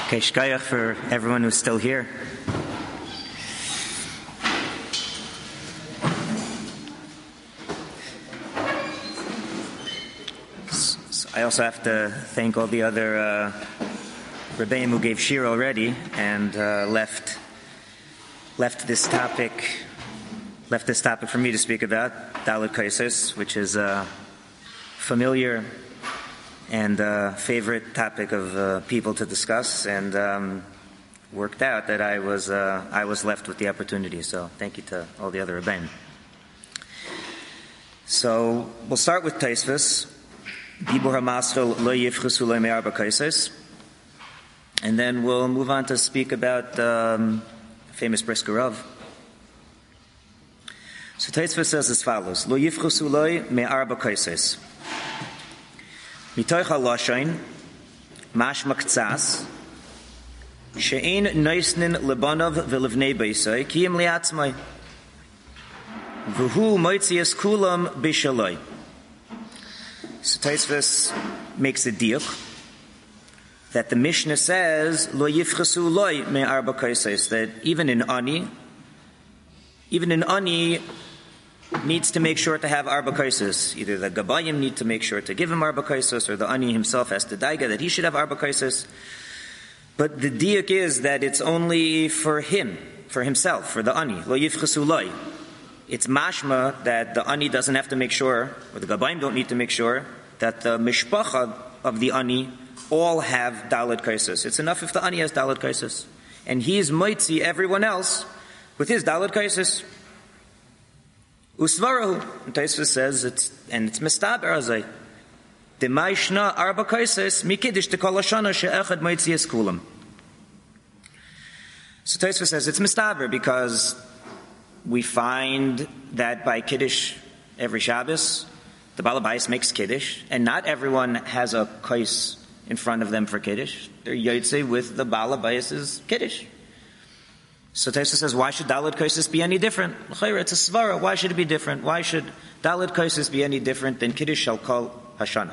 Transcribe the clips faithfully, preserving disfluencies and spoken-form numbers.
Okay, shkayach for everyone who's still here. So I also have to thank all the other uh, Rebbeim who gave shir already and uh, left left this topic left this topic for me to speak about, Dalet Kaisos, which is a familiar and uh, favorite topic of uh, people to discuss, and um, worked out that I was uh, I was left with the opportunity. So thank you to all the other Rebbeim. So we'll start with Tosfos, Dibur HaMaschil Lo Yifchasu Lo Me'arba Kaisos, and then we'll move on to speak about um, the famous Brisker Rav. So Tosfos says as follows: Lo Yifchasu Lo Me'arba Kaisos. Mitoich HaLoshain, mashma ktsas, she'ein noisnin lebanov v'levnei beisai, kiyim liatzmai, v'hu moitzias kulam b'shaloi. So Tosfos makes a diuk that the Mishnah says, lo yifchasu loy me'arba kaisos, that even in ani, even in ani, needs to make sure to have arba kaisos. Either the gabayim need to make sure to give him arba kaisos, or the ani himself has to daiga that he should have arba kaisos. But the diuk is that it's only for him, for himself, for the ani. Lo yifchasu loy. It's mashma that the ani doesn't have to make sure, or the gabayim don't need to make sure, that the mishpacha of the ani all have dalet kaisos. It's enough if the ani has dalet kaisos, and he is moitzi everyone else with his dalet kaisos. Usvarahu, Tosfos says, it's, and it's mistaber azay. Demaishna arba kaisos mikidish tekol hashana she'echad moitzias kulam. So Tosfos says it's mistaber because we find that by kiddush every Shabbos, the balabais makes kiddush, and not everyone has a kais in front of them for kiddush. They're yotze with the balabais' kiddush. So Tosfos says, why should Dalet Kaisos be any different? It's a svara. Why should it be different? Why should Dalet Kaisos be any different than Kiddush shall call Hashana?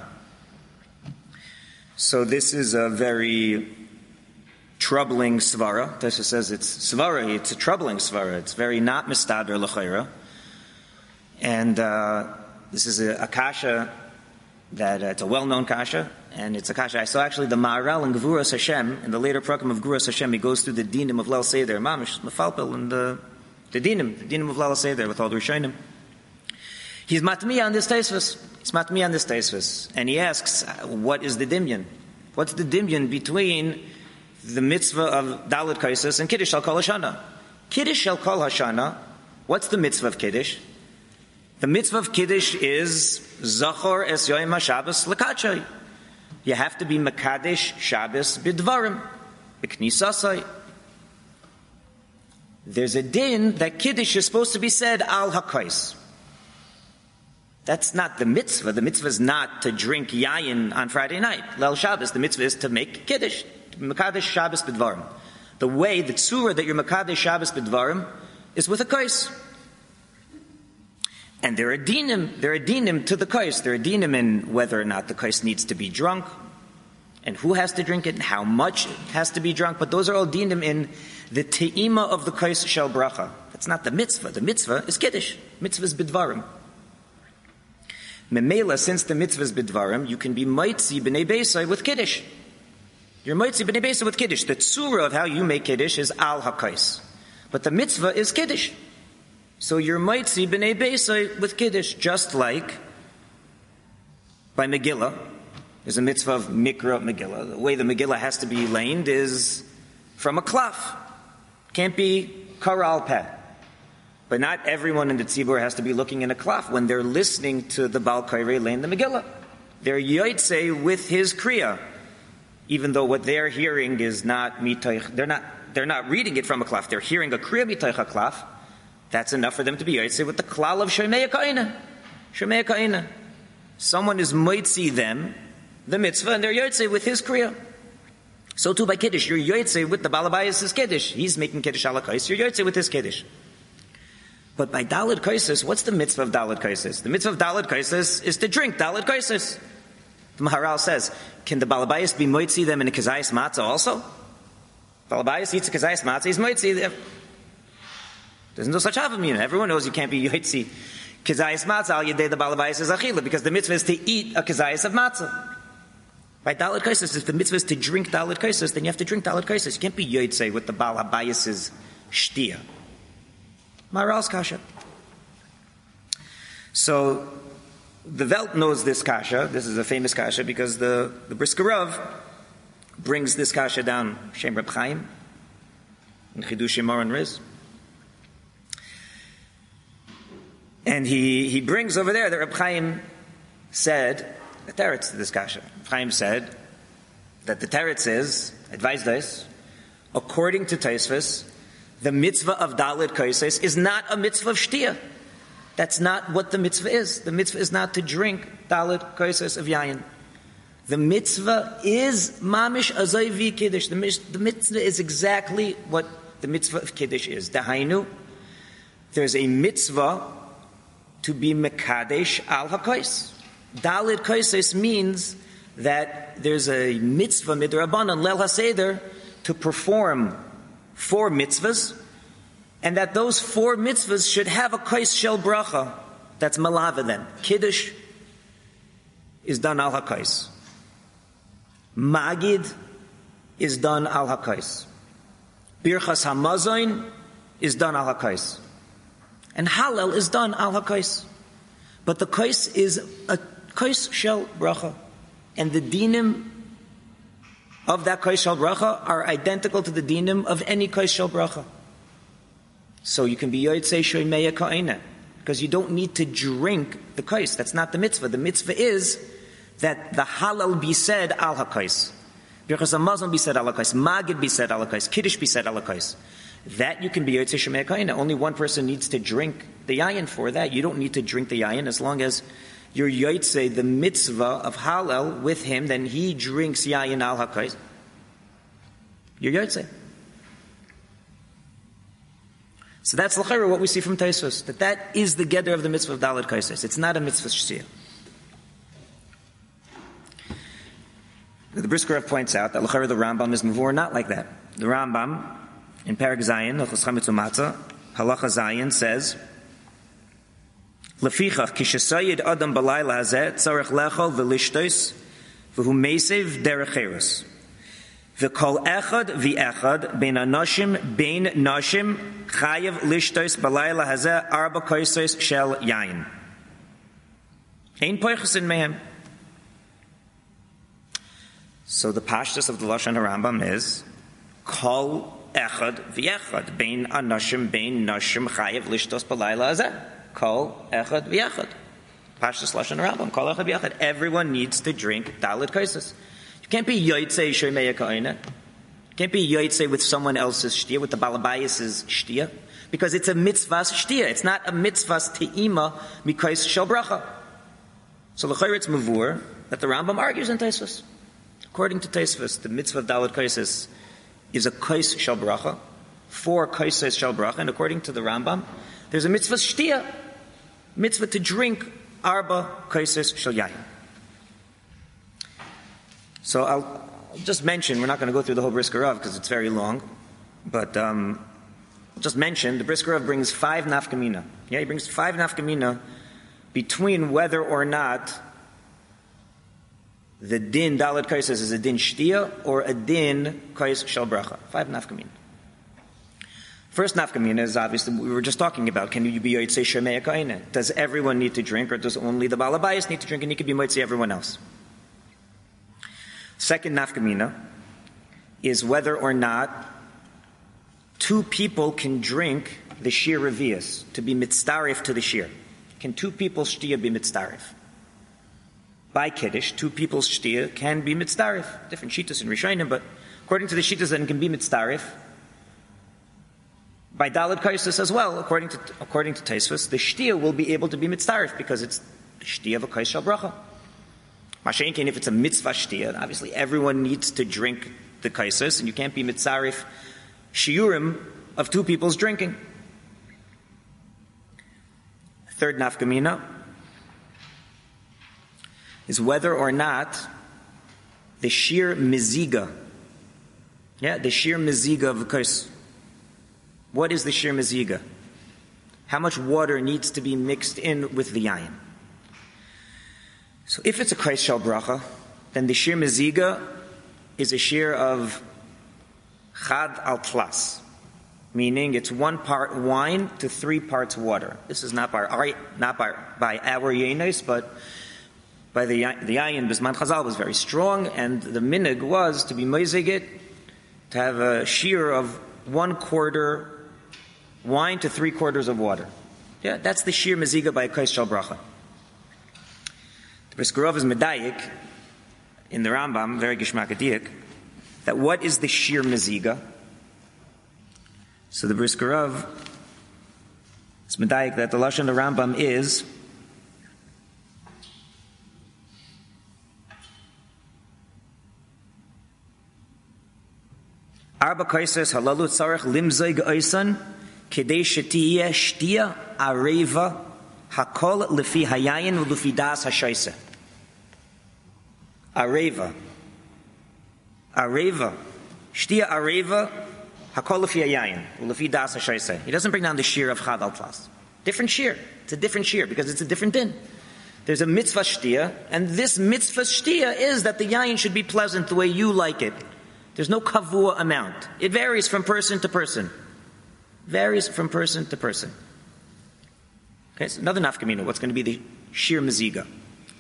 So this is a very troubling svara. Tosfos says it's svara. It's a troubling svara. It's very not mistader l'chayra. And uh, this is a, a kasha that uh, it's a well-known kasha. And it's a kasha. I saw actually the Ma'aral in Gevuras Hashem, in the later program of Gevuras Hashem, he goes through the dinim of Leil Seder, Mamish, Mefalpel, and the, the dinim, the dinim of Leil Seder with all the Rishonim. He's matmiya on this Tosfos. He's matmiya on this Tosfos. And he asks, what is the dimyan? What's the dimyan between the mitzvah of Dalet Kaisos and Kiddush shall call Hashana? Kiddush shall call Hashana. What's the mitzvah of Kiddush? The mitzvah of Kiddush is Zachor es Yoim HaShabbos L'kachay. You have to be Mekadesh Shabbos bidvarim, b'knisasai. There's a din that Kiddush is supposed to be said al hakais. That's not the mitzvah. The mitzvah is not to drink yayin on Friday night. Leil Shabbos, the mitzvah is to make Kiddush, Mekadesh Shabbos bidvarim. The way, the tzura that you're Mekadesh Shabbos bidvarim is with a kais. And there are dinim, there are dinim to the kais. There are dinim in whether or not the kais needs to be drunk, and who has to drink it, and how much it has to be drunk. But those are all dinim in the te'ima of the kais shel bracha. That's not the mitzvah. The mitzvah is kiddush. Mitzvah is bidvarim. Memela, since the mitzvah is bidvarim, you can be mitzi b'nei beisai with kiddush. You're mitzi b'nei beisai with kiddush. The tzura of how you make kiddush is al hakais, but the mitzvah is kiddush. So you're mitzi b'nei beisai with kiddush, just like by Megillah. There's a mitzvah of mikra Megillah. The way the Megillah has to be laned is from a klaf. Can't be karal peh. But not everyone in the tzibur has to be looking in a klaf when they're listening to the Baal Kairei lane the Megillah. They're yotzei with his kriya, even though what they're hearing is not mitoich. They're not. They're not reading it from a klaf. They're hearing a kriya mitoich a klaf. That's enough for them to be yotzei with the klal of Shemei Ka'ina. Shemei Ka'ina. Someone is moitzi them, the mitzvah, and they're yotzei with his kriya. So too by Kiddush, you're yotzei with the Balabayas' Kiddush. He's making Kiddush ala kais, you're yotzei with his Kiddush. But by Dalet Kaisos, what's the mitzvah of Dalet Kaisos? The mitzvah of Dalet Kaisos is to drink Dalet Kaisos. The Maharal says, can the Balabayas be moitzi them in a kazayas matzah also? Balabayas eats a kazayas matzah, he's moitzi. There's no such havamina. Everyone knows you can't be yotzi kazayas matzah al yedei the balabayas is achila, because the mitzvah is to eat a kazayas of matzah. By dalit kaisis, if the mitzvah is to drink dalit kaisis, then you have to drink dalit kaisis. You can't be yotzi with the balabayas' shtia. Maral's kasha. So the Welt knows this kasha. This is a famous kasha because the, the Brisker Rav brings this kasha down, Shem Reb Chaim, in Chidushim Moran Riz. And he, he brings over there that Reb Chaim said, the teretz to this kasha. Reb Chaim said that the teretz is, advised us, according to Tosfos, the mitzvah of Dalit Kaises is not a mitzvah of Shtia. That's not what the mitzvah is. The mitzvah is not to drink Dalit Kaises of Yayin. The mitzvah is Mamish Azayvi Kiddush. The, the mitzvah is exactly what the mitzvah of Kiddush is. Dahainu, there's a mitzvah to be Mekadesh al HaKais. Dalit Kaises means that there's a mitzvah midrabanan Leil HaSeder to perform four mitzvahs, and that those four mitzvahs should have a kais shel bracha that's malava them. Kiddush is done al hakais. Magid is done al hakais. Birchas hamazoin is done al hakais. And Hallel is done al hakais. But the kais is a kais shel bracha. And the dinim of that kais shel bracha are identical to the dinim of any kais shel bracha. So you can be yotzei shoymeya ka'ina, because you don't need to drink the kais. That's not the mitzvah. The mitzvah is that the halal be said al hakais. Birchas hamazon be said al hakais. Magid be said al hakais. Kiddush be said al hakais. That you can be yotzei shoymeya ka'ina. Only one person needs to drink the yayin for that. You don't need to drink the yayin as long as you're yotzei the mitzvah of halal with him, then he drinks yayin al hakais. You're yotzei. So that's l'chayra what we see from Tosfos, that that is the geder of the mitzvah of Dalit Kaises. It's not a mitzvah sh'siyah. The Brisker Rav points out that l'chayra the Rambam is mavur not like that. The Rambam in Perek Zayin, Hilchos Chametz U'Matzah, Halacha Zayin says, Lefichach kishasayid adam balayla hazeh tzarech lechol v'lishtos v'hu meisev derech eros. V'kol echad v'echad bein anashim bein nashim chayev lishtos balayla hazeh arba kaisos shel yayin. Ein poichesin mehem. So the pashtus of the Lashon HaRambam is kol echad v'echad bein anashim bein nashim chayev lishtos balayla hazeh. Kol echad v'echad. Pashtus Lashon HaRambam. Kol echad v'echad. Everyone needs to drink Dalit Kaisos. You can't be yotzei shoymeya ka'ina. You can't be yotzei with someone else's shtia, with the balabayas' shtia, because it's a mitzvah's shtia. It's not a mitzvah's te'ima mikais shel bracha. So l'chayr it's mavur that the Rambam argues in Tosfos. According to Tosfos, the mitzvah of Dalit Kaisos is a kais shel bracha, four kaisos shel bracha, and according to the Rambam, there's a mitzvah shtia, mitzvah to drink arba kaisos shel yayin. So I'll just mention, we're not going to go through the whole Brisker Rav because it's very long, but um, I'll just mention the Brisker Rav brings five nafkamina. Yeah, he brings five nafkamina between whether or not the din Dalit Kaisos is a din shtia or a din kais shel bracha. Five nafkamina. First nafkamina is obviously we were just talking about. Can you be yotzei shoymeya ka'ina? Does everyone need to drink, or does only the balabayas need to drink and he can be yotzei everyone else? Second nafkamina is whether or not two people can drink the shir revius, to be mitzdarif to the shir. Can two people's shtia be mitzdarif? By Kiddush, two people's shtia can be mitzdarif. Different shitas in Rishonim, but according to the shitas that it can be mitzdarif, by Dalit Kaisos as well, according to according to Tosfos, the shtia will be able to be mitzdarif because it's the shtia of a kais shel bracha. Mashenkin, if it's a mitzvah shtia, obviously everyone needs to drink the kaisos, and you can't be mitzarif shiurim of two people's drinking. Third nafkamina is whether or not the shir miziga Yeah, the sheer meziga of the kais. What is the sheer meziga? How much water needs to be mixed in with the yayin? So if it's a kais shel bracha, then the sheer meziga is a sheer of chad al tlas, meaning it's one part wine to three parts water. This is not by our, not by, by our yenos, but by the the ayin bisman chazal was very strong, and the minig was to be meizigit, to have a shear of one quarter wine to three quarters of water. Yeah, that's the sheer meziga by a kais shel bracha. The Brisker Rov is medayik in the Rambam, very gishmakadiyik, that what is the sheer meziga? So the Brisker Rov is medayik that the lashon of the Rambam is arba kaises halalu tzarech limzig oisan kedei shetiyeh shtia areva hakol lefi hayayin u'lefi das hashaisa. Areva, areva, shtia areva hakol lefi hayayin u'lefi das hashaisa. He doesn't bring down the shear of chad al tlas. Different shear. It's a different shear because it's a different din. There's a mitzvah shtia, and this mitzvah shtia is that the yayin should be pleasant the way you like it. There's no kavua amount. It varies from person to person. Varies from person to person. Okay, so another nafkamina. What's going to be the sheer meziga?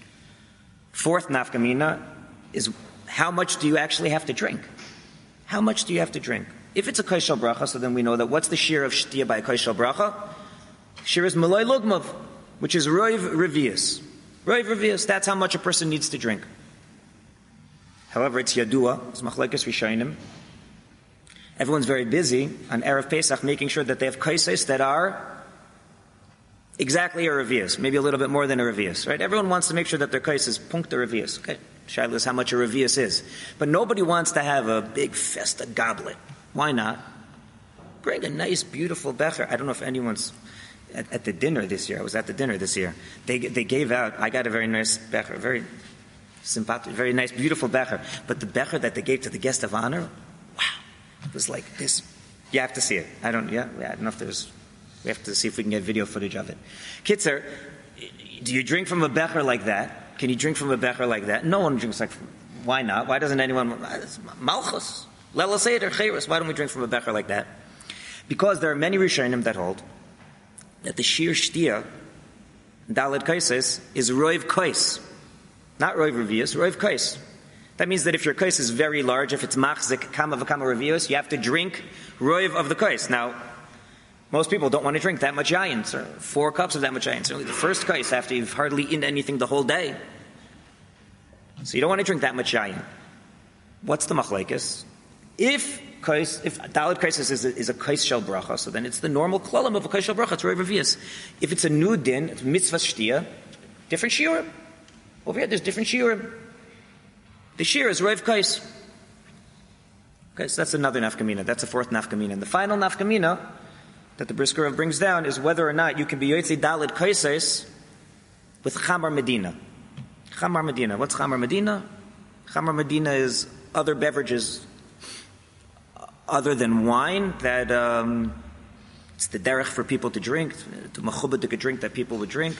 Fourth nafkamina is how much do you actually have to drink? How much do you have to drink? If it's a kais shel bracha, so then we know that what's the sheer of shtia by a kais shel bracha? Sheer is malay lugmav, which is roiv revius. Roiv revius, that's how much a person needs to drink. However, it's yadua, it's machlekes rishonim. Everyone's very busy on Erev Pesach making sure that they have kaises that are exactly a revius, maybe a little bit more than a revius, right? Everyone wants to make sure that their kais is punkt a revius. Okay, shaila is how much a revius is. But nobody wants to have a big festa goblet. Why not? Bring a nice, beautiful becher. I don't know if anyone's at, at the dinner this year. I was at the dinner this year. They they gave out, I got a very nice becher, very sympathetic, very nice, beautiful becher. But the becher that they gave to the guest of honor, wow, it was like this. You have to see it. I don't, yeah, I don't know if there's, we have to see if we can get video footage of it. Kitzer, do you drink from a becher like that? Can you drink from a becher like that? No one drinks like, why not? Why doesn't anyone, malchus, lela seder, chayros, why don't we drink from a becher like that? Because there are many Rishonim that hold that the sheer shtia, daled kaises, is roiv kais. Not roiv revius, roiv kais. That means that if your kais is very large, if it's machzik kama v'kama revius, you have to drink roiv of the kais. Now, most people don't want to drink that much yayin, so four cups of that much yayin. Certainly the first kais after you've hardly eaten anything the whole day. So you don't want to drink that much yayin. What's the machlekes? If kais, if daled kaises is a, is a kais shel bracha, so then it's the normal klalim of a kais shel bracha, it's roiv revius. If it's a new din, it's mitzvah shtia, different shiurim. Over here, there's different shiurim. The shir is roiv kais. Okay, so that's another nafkamina. That's a fourth nafkamina. And the final nafkamina that the Brisker Rov brings down is whether or not you can be yotzi daled kaises with chamar medina. Chamar medina. What's chamar medina? Chamar medina is other beverages other than wine that um, it's the derech for people to drink, to mechubed to drink that people would drink.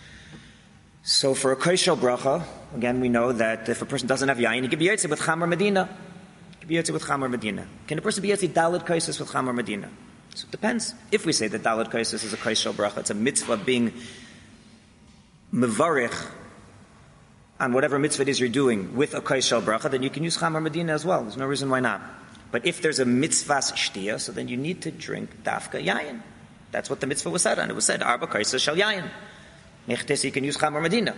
So for a kais shel bracha, again, we know that if a person doesn't have yayin, he can be yotzi with chamar medina. He can be yotzi with chamar medina. Can a person be yotzi daled kaises with chamar medina? So it depends. If we say that daled kaises is a kais shel bracha, it's a mitzvah being mevarich on whatever mitzvah it is you're doing with a kais shel bracha, then you can use chamar medina as well. There's no reason why not. But if there's a mitzvah shtia, so then you need to drink dafka yayin. That's what the mitzvah was said on. It was said arba kaises shel yayin. Nechtes, you can use chamar medina.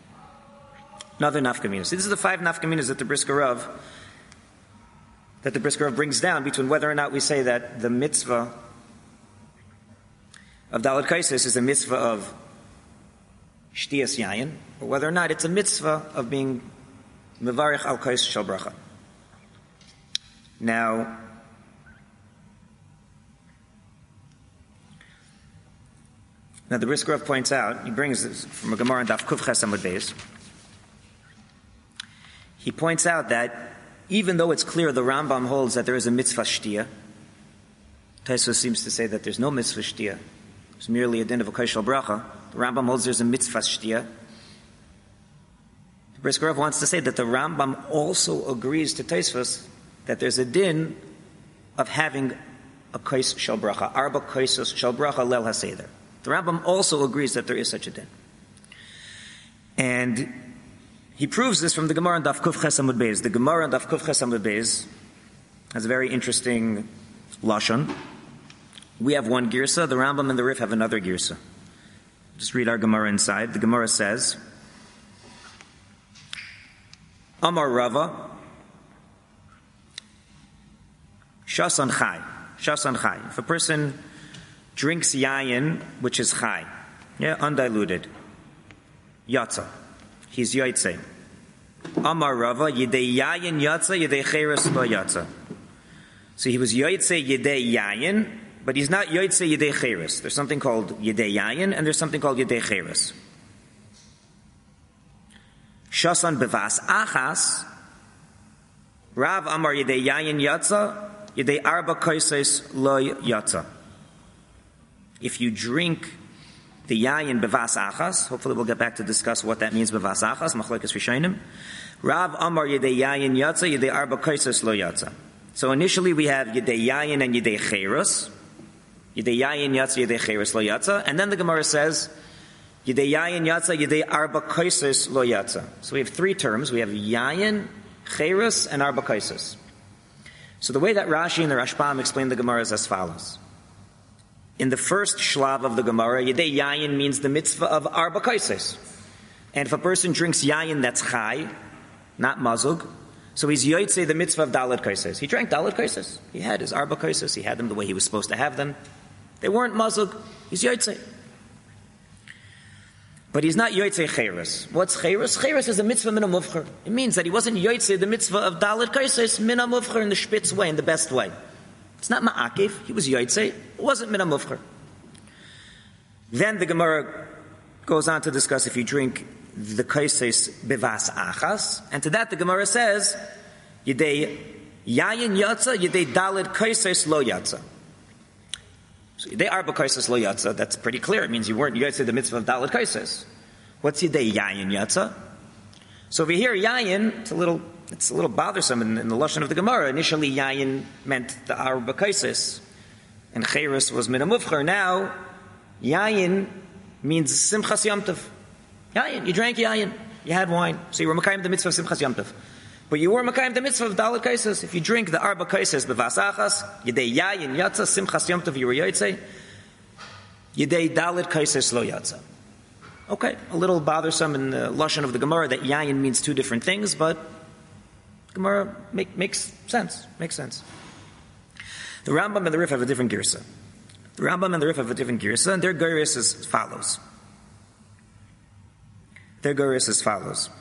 Another nafkaminas. So these are the five nafkaminas that the Brisker Rov that the Brisker Rov brings down between whether or not we say that the mitzvah of daled kaises is a mitzvah of shtias yayin, or whether or not it's a mitzvah of being mevarich al kais shel bracha. Now, Now the Brisker Rov points out, he brings this from a Gemara on Daf Kuf Ches Amud Beis. He points out that even though it's clear the Rambam holds that there is a mitzvah shtia, Tosfos seems to say that there's no mitzvah shtia. It's merely a din of a kaishal bracha. The Rambam holds there's a mitzvah shtia. The Brisker Rav wants to say that the Rambam also agrees to Tosfos that there's a din of having a kais shel bracha, arba kaisos shel bracha lel haseder. The Rambam also agrees that there is such a din. And he proves this from the Gemara on Daf Kuf Ches Amud Beis. The Gemara on Daf Kuf Ches Amud Beis has a very interesting lashon. We have one girsa, the Rambam and the Rif have another girsa. Just read our Gemara inside. The Gemara says, Amar Rava, Shasan Chai. Shasan Chai. If a person drinks yayin, which is Chai, yeah, undiluted, Yatza, he's Yaitse. Amar Rava, Yidei Yayin Yatza, Yidei Cheres Lo Yatza. So he was Yaitse Yidei Yayin, but he's not Yaitse Yidei Cheres. There's something called Yidei Yayin, and there's something called Yidei Cheres. Shasan Bevas Achas, Rav Amar Yidei Yayin Yatza, Yidei Arba Kaises Lo Yatza. If you drink the yayin bevas achas, hopefully we'll get back to discuss what that means bevas achas, machlokes rishonim. Rav Amar Yidei Yayin Yatza, Yidei Arba Kaises Lo Yatza. So initially we have Yidei Yayin and Yidei Cheres. Yidei Yayin Yatza, Yidei Cheres Lo Yatza. And then the Gemara says, Yidei Yayin Yatza, Yidei Arba Kaises Lo Yatza. So we have three terms. We have Yayin, Cheres, and Arba Kaises. So the way that Rashi and the Rashbam explain the Gemara is as follows. In the first shlav of the Gemara, Yidei Yayin means the mitzvah of Arba Kaises. And if a person drinks Yayin, that's Chai, not Mazug. So he's Yotzei the mitzvah of Dalet Kaises. He drank Dalet Kaises. He had his Arba Kaises. He had them the way he was supposed to have them. They weren't Mazug. He's Yotzei. But he's not Yotzei Cheres. What's Cheres? Cheres is a mitzvah min hamuvcher. It means that he wasn't Yotzei the mitzvah of Dalet Kaises min hamuvcher in the spitz way, in the best way. It's not ma'akev. He was Yotzei. It wasn't min hamuvcher. Then the Gemara goes on to discuss if you drink the kaises bevas achas, and to that the Gemara says, Yidei yayin yatza, Yidei dalid kaises lo yatza. So Yidei arba kaises lo yatza, that's pretty clear. It means you weren't Yotzei the mitzvah of dalid kaises. What's Yidei yayin yatza? So over here, yayin, it's a little, it's a little bothersome in, in the lashon of the Gemara. Initially, yayin meant the arba kaises, and cheres was min hamuvcher. Now, yayin means simchas yom tov. Yayin, you drank yayin, you had wine, so you were makayim the mitzvah of simchas yom tov. But you were makayim the mitzvah of dalet kaises. If you drink the arba kaises bevas achas, yidei yayin yatza simchas yom tov, you were yotzei. Yidei dalet kaises lo yatza. Okay, a little bothersome in the lashon of the Gemara that yayin means two different things, but Gemara make, makes sense. Makes sense. The Rambam and the Rif have a different girsa. The Rambam and the Rif have a different girsa, and their girsa is as follows. Their girsa is as follows.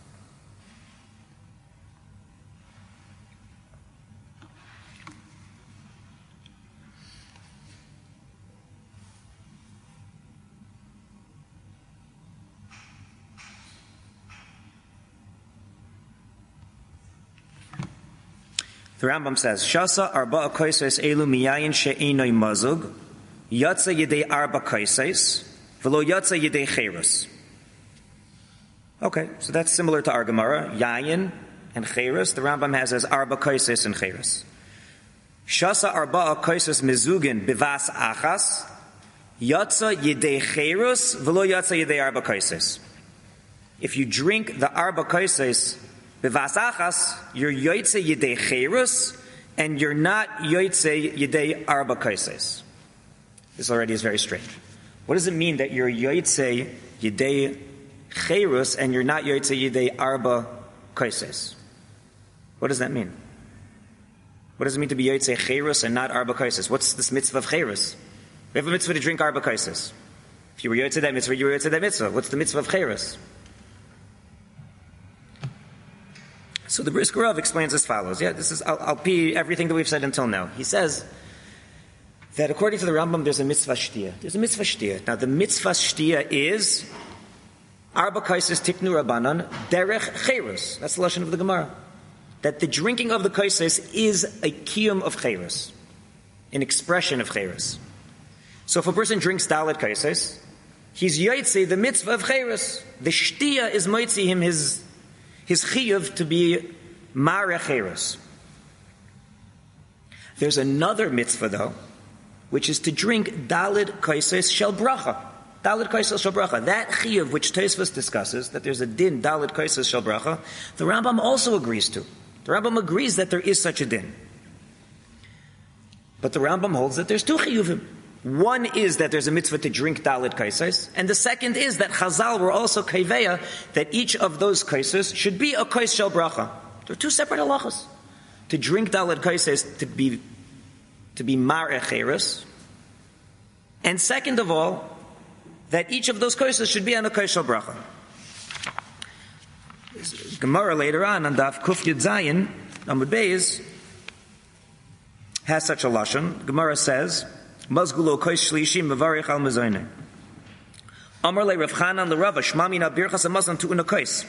The Rambam says, Shasa arba kaises elu miyayin she'enoi mazug, yatsa yedei arba kaises, v'lo yatsa yedei cheres. Okay, so that's similar to our Gemara. Yayin and cheres, the Rambam has as arba kaises and cheres. Shasa arba kaises mezugin bivas achas, yatsa yedei cheres, v'lo yatsa yedei arba kaises. If you drink the arba kaises bevas achas, you're yotzei yidei cheres, and you're not yotzei yidei arba kaises. This already is very strange. What does it mean that you're yotzei yidei cheres and you're not yotzei yidei arba kaises? What does that mean? What does it mean to be yotzei cheres and not arba kaises? What's this mitzvah of cheres? We have a mitzvah to drink arba kaises. If you were yotzei that mitzvah, you were yotzei that mitzvah. What's the mitzvah of cheres? So the Brisker Rav explains as follows. Yeah, this is, I'll, I'll pee everything that we've said until now. He says that according to the Rambam, there's a mitzvah shtia. There's a mitzvah shtia. Now the mitzvah shtia is arba kaises tiknu rabbanan derech cheres. That's the lashon of the Gemara. that the drinking of the kaises is a kiyum of chayros, an expression of chayros. So if a person drinks dalet kaises, he's yotzei the mitzvah of chayros. The shtia is moitzi him his his chiyuv to be mareh chayros. There's another mitzvah though, which is to drink dalet kaises shel bracha. Dalet kaises shel bracha. That chiyuv which Tosfos discusses, that there's a din dalet kaises shel bracha, the Rambam also agrees to. The Rambam agrees that there is such a din. But the Rambam holds that there's two chiyuvim. One is that there's a mitzvah to drink dalet kaises, and the second is that Chazal were also kaiveya that each of those kaises should be a kais shel bracha. They're two separate halachas. To drink dalet kaises to be to be mareh chayros, and second of all, that each of those kaises should be on a kais shel bracha. Gemara later on, on Daf Kuf Yud Zayin, Amud Beis, has such a lashon. Gemara says, "Mazgulo kais shlishi mevarich al mezoneh." Amar le Rav Chanan le Rava shmami na birchas hamazon tu una kais.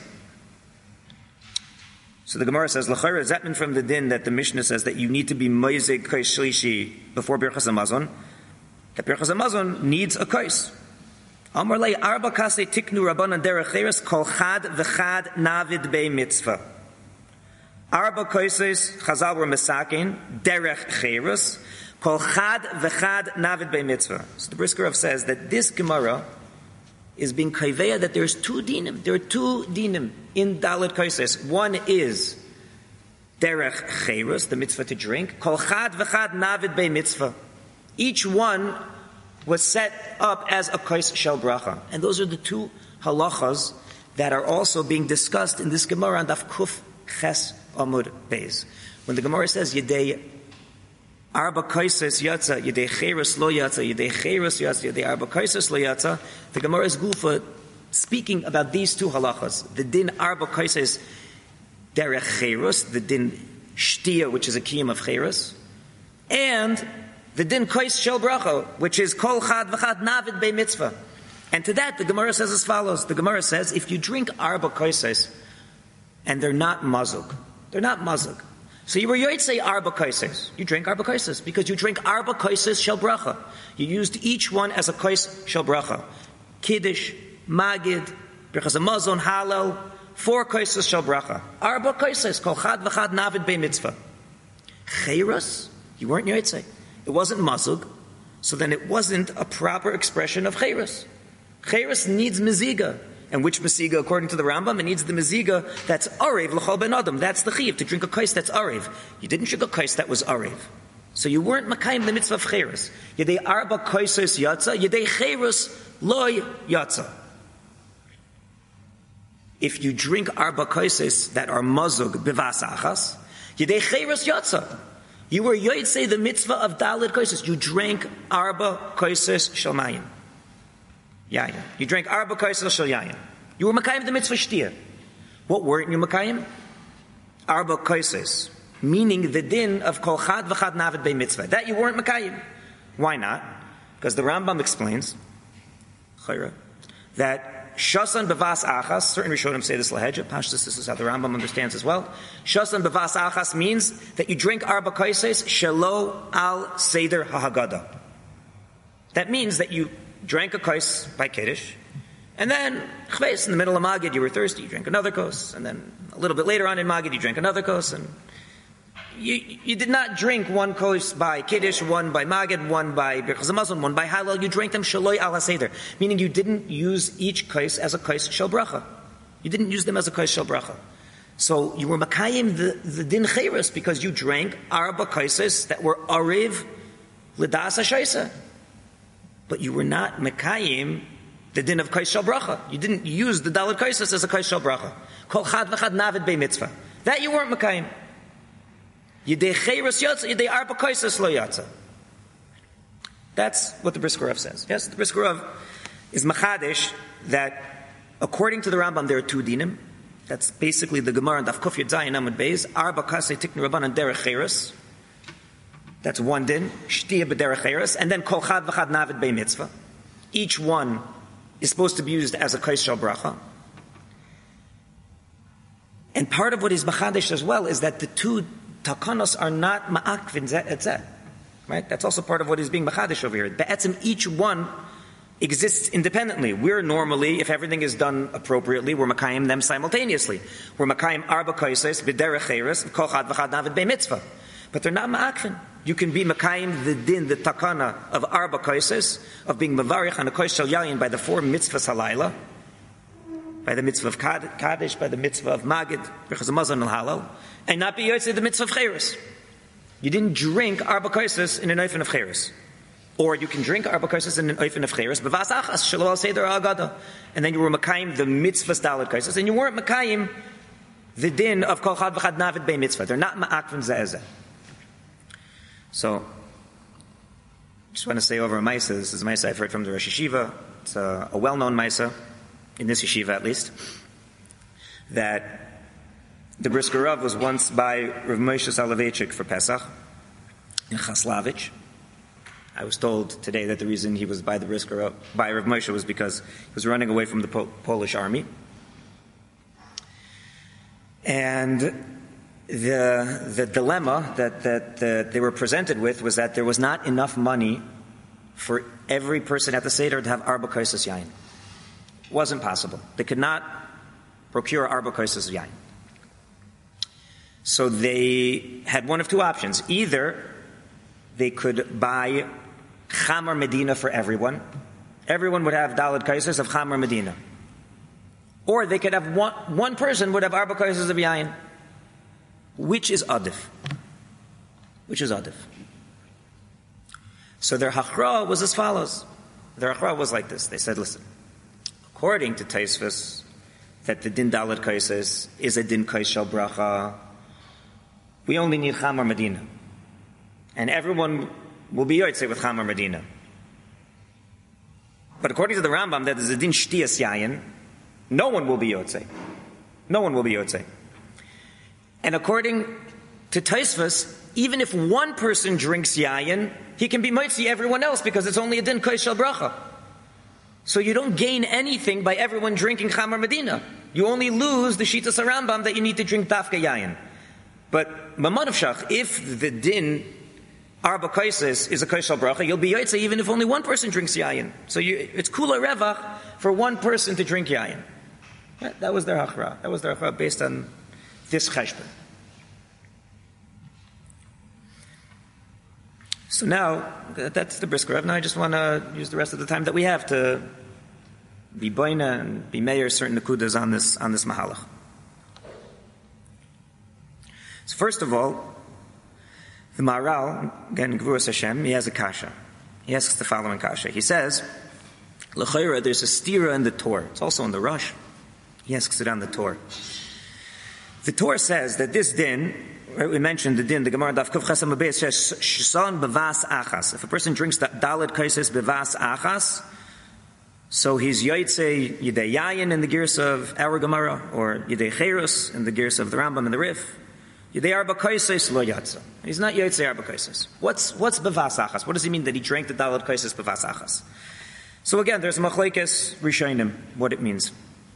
So the Gemara says, "L'chayra, is that mean from the din that the Mishnah says that you need to be moizeg kais shlishi before birchas hamazon? That birchas hamazon needs a kais." Amar le arba kasei tiknu rabbanan derech cheres kol chad v'chad navid bei mitzvah. Arba kaises Chazal were mesakin derech cheres kol chad v'chad navid bei mitzvah. So the Brisker Rav says that this Gemara is being kaiveya that there's two dinim. There are two dinim in dalet kaises. One is derech cheres, the mitzvah to drink. Kol chad v'chad navid bei mitzvah. Each one was set up as a kais shel bracha. And those are the two halachas that are also being discussed in this Gemara on Daf Kuf Ches Amud Beis. When the Gemara says Yedei Arba Kaises Yatza, Yedei Cheres Lo Yatza, Yedei Cheres Yatza, Yedei Arba Kaises Lo Yatza, the Gemara is gufa speaking about these two halachas. The din Arba Kaises Derech Cheres, the din Shtia, which is a kiyum of Cheres, and the din kais shel bracha, which is kol chad v'chad navid bei mitzvah. And to that, the Gemara says as follows. The Gemara says, if you drink arba kaises, and they're not mazug, they're not mazug. So you were yotzei arba kaises. You drink arba kaises, because you drink arba kaises shel bracha. You used each one as a kais shel bracha. Kiddush, magid, birchas hamazon, halal, four kaises shel bracha. Arba kaises, kol chad v'chad navid bei mitzvah. Cheiras, you weren't yotzei. It wasn't mazug, so then it wasn't a proper expression of chayros. Chayros needs meziga. And which meziga, according to the Rambam? It needs the meziga that's arev l'chol ben adam. That's the chiv, to drink a kais that's arev. You didn't drink a kais that was arev. So you weren't makayim the mitzvah of chayros. Yedei arba kaisos yatza, yedei chayros loy yatza. If you drink arba kaisos that are mazug bivas achas, yedei chayros yatza. You were yotzei the mitzvah of dalet kaises. You drank arba kaises shel mayim. Yayin. You drank arba kaises shel yayin. You were makayim the mitzvah shtia. What weren't you makayim? Arba kaises, meaning the din of kol chad v'chad navid bei mitzvah. That you weren't makayim. Why not? Because the Rambam explains that Shasan bevas achas, certain Rishonim say this lahedja, Pashtus, this is how the Rambam understands as well. Shasan bevas achas means that you drink arba kaises shelo al seder hahagada. That means that you drank a kais by Kiddush, and then chves, in the middle of Magid, you were thirsty, you drank another kos, and then a little bit later on in Magid, you drank another kos, and you, you did not drink one kos by Kiddush, one by Magid, one by Birchas Hamazon, one by Halal. You drank them shaloi al seder, meaning you didn't use each kos as a kos shel bracha. You didn't use them as a kos shel bracha. So you were makayim the, the din chayros because you drank arba kaises that were ariv l'das ha'shaisa. But you were not makayim the din of kais shel bracha. You didn't use the dalet kaises as a kais shel bracha. Kol chad v'chad navid bei mitzvah. That you weren't makayim. Yedei chayros yatza, yedei arba kaises lo yatza. That's what the Brisker Rav says. Yes, the Brisker Rav is machadish that according to the Rambam there are two dinim. That's basically the Gemara and Daf Kuf Yud Zayin Amud Beis. Arba kasei tiknu rabbanan derech chayros. That's one din. Shtia b'derech chayros. And then kol chad v'chad navid bei mitzvah. Each one is supposed to be used as a kais shel bracha. And part of what is machadish as well is that the two takanos are not ma'akvin zeh et zeh. Right? That's also part of what is being machadish over here. Be'etzim, each one exists independently. We're normally, if everything is done appropriately, we're makayim them simultaneously. We're makayim arba kaises, b'derech cheres, kol chad v'chad navid bei mitzvah. But they're not ma'akvin. You can be makayim the din, the takana of arba kaises, of being mavarich on a kais shel yayin by the four mitzvahs halayla, by the mitzvah of Kaddish, by the mitzvah of Magid, because of Mazon al-Halal, and not be yotzei the mitzvah of Cheres. You didn't drink arba kaises in an oifen of Cheres. Or you can drink arba kaises in an oifen of Cheres, b'vas achas, shalom seder agada. And then you were makayim the mitzvah daled kaises, and you weren't makayim the din of kol chad v'chad navid bei mitzvah. They're not ma'akvin zeh. So, just want to say over a Maisa, this is a Maisa I've heard from the Rosh Yeshiva. It's a, a well-known Maisa, in this yeshiva at least, that the Brisker Rav was once by Rav Moshe Soloveitchik for Pesach in Chaslavich. I was told today that the reason he was by the Brisker Rav, by Rav Moshe was because he was running away from the Pol- Polish army. And the the dilemma that, that that they were presented with was that there was not enough money for every person at the Seder to have arba kaises yain. Wasn't possible. They could not procure arba kaises yain. So they had one of two options. Either they could buy Chamar Medina for everyone. Everyone would have daled kaises of Chamar Medina. Or they could have one, one person would have arba kaises of yain. Which is adif? Which is adif? So their hachra was as follows. Their hachra was like this. They said, listen, according to Taisvus, that the din dalet kaises is a din kais shel bracha, we only need Chamar Medina. And everyone will be yotzei with Chamar Medina. But according to the Rambam, that is a din shtiyas yayin, no one will be yotzei. No one will be yotzei. And according to Taisvus, even if one person drinks yayin, he can be mitzi everyone else because it's only a din kais shel bracha. So you don't gain anything by everyone drinking Chamar Medina. You only lose the Shitas Rambam that you need to drink Dafka yayin. But Mamanavshach, if the din arba kaises is a kais shel bracha, you'll be yotzei even if only one person drinks yayin. So you, it's kula revach for one person to drink yayin. That, that was their hachra. That was their hachra based on this cheshbon. So now, that's the Brisker Rav. Now I just want to use the rest of the time that we have to be boina and be mayor certain nekudas on this, on this mahalach. So first of all, the Maharal, again, Gvuras Hashem, he has a kasha. He asks the following kasha. He says, L'chayra, there's a stira in the Torah. It's also in the Rosh. He asks it on the Torah. The Torah says that this din, right, we mentioned the din, the Gemara Daf Kuf Chesam Abayis says, Shison bevas achas. If a person drinks dalet kaises bevas achas, so he's yotzei yidei yayin in the gears of our Gemara, or yidei cherus in the gears of the Rambam and the Rif. Yidei arba kaises lo yatsa. He's not yotzei arba kaises. What's, what's bevas achas? What does he mean that he drank the dalet kaises bevas achas? So again, there's a machlekes rishonim, what it means.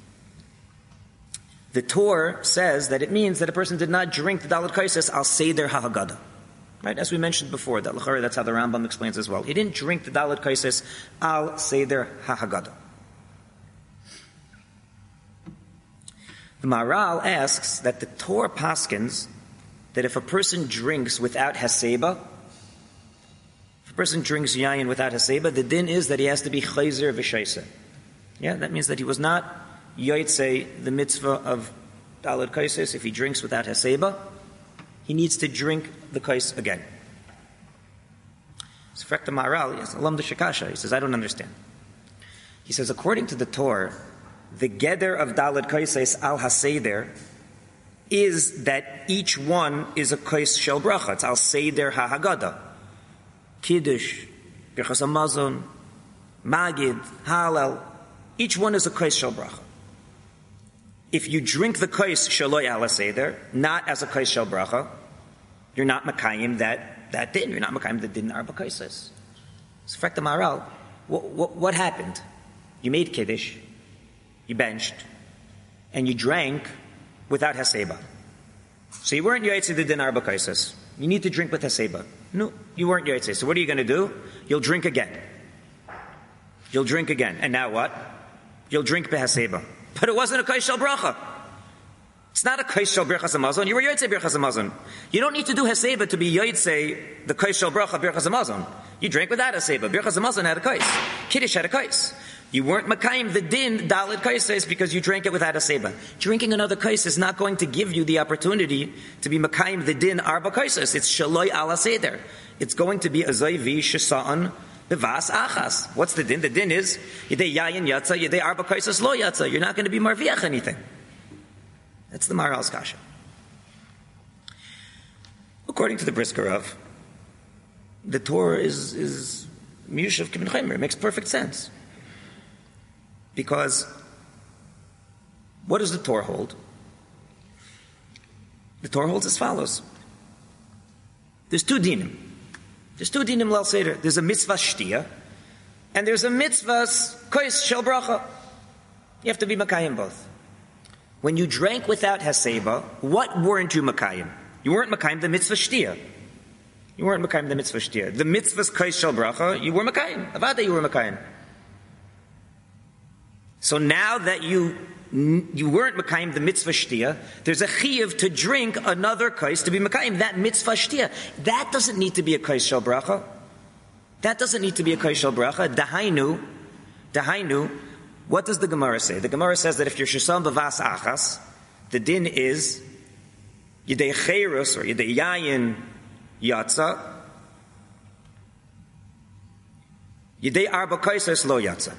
The Torah says that it means that a person did not drink the dalet kaises al seder ha'haggadah. Right? As we mentioned before, that l'chari, that's how the Rambam explains as well. He didn't drink the dalet kaises al seder ha'haggadah. The Maharal asks that the Torah paskins that if a person drinks without haseba, if a person drinks yayin without haseba, the din is that he has to be chayzer v'shaisa. Yeah, that means that he was not yotzei the mitzvah of dalet kaises. If he drinks without haseba, he needs to drink the kais again. So, Frekta Maharal, yes, Alam the Shakasha, he says, I don't understand. He says, according to the Torah, the geder of dalet kaises al haseder is that each one is a kais shel bracha. It's al seder ha'haggadah. Kiddush, Birchas Hamazon, Magid, Halal. Each one is a kais shel bracha. If you drink the kais shaloi ala seder, not as a kais shel bracha, you're not makayim that, that din. You're not makayim the din arba kaises. So, Frekta Maharal, what, what, what happened? You made kiddush, you benched, and you drank without haseba. So you weren't yoytze the din arba kaisos. You need to drink with haseba. No, you weren't yoytze. So what are you going to do? You'll drink again. You'll drink again. And now what? You'll drink behaseba. But it wasn't a kais shel bracha. It's not a kais shel birchas hamazon. You were yoytze birchas hamazon. You don't need to do haseba to be yoytze the kais shel bracha birchas hamazon. You drank without haseba. Birchas hamazon had a kais. Kiddush had a kais. You weren't makayim the din dalid kaises because you drank it without a seba. Drinking another kais is not going to give you the opportunity to be makayim the din arba kaises. It's shaloi ala seder. It's going to be a zayvi shesa'an bevas achas. What's the din? The din is yedei yayin yatza, yedei arba kaises lo yatza. You're not going to be marviach anything. That's the Maharal's kasha. According to the Brisker Rav, the Torah is is miyushav kibin chaymer. It makes perfect sense. Because what does the Torah hold? The Torah holds as follows. There's two dinim. There's two dinim lal seder. There's a mitzvah shtia, and there's a mitzvah kois shel bracha. You have to be makayim both. When you drank without haseba, what weren't you makayim? You weren't makayim the mitzvah shtia. You weren't makayim the mitzvah shtia. The mitzvah's kois shel bracha, you were makayim. Avada, you were makayim. So now that you you weren't makayim the mitzvah shtia, there's a chiyuv to drink another kais to be makayim that mitzvah shtia. That doesn't need to be a kais shel bracha. That doesn't need to be a kais shel bracha. Dahainu, dahainu. What does the Gemara say? The Gemara says that if you're shesam b'vas achas, the din is yedei cheirus or yedei yayin yatza, yedei arba kaisos lo yatza.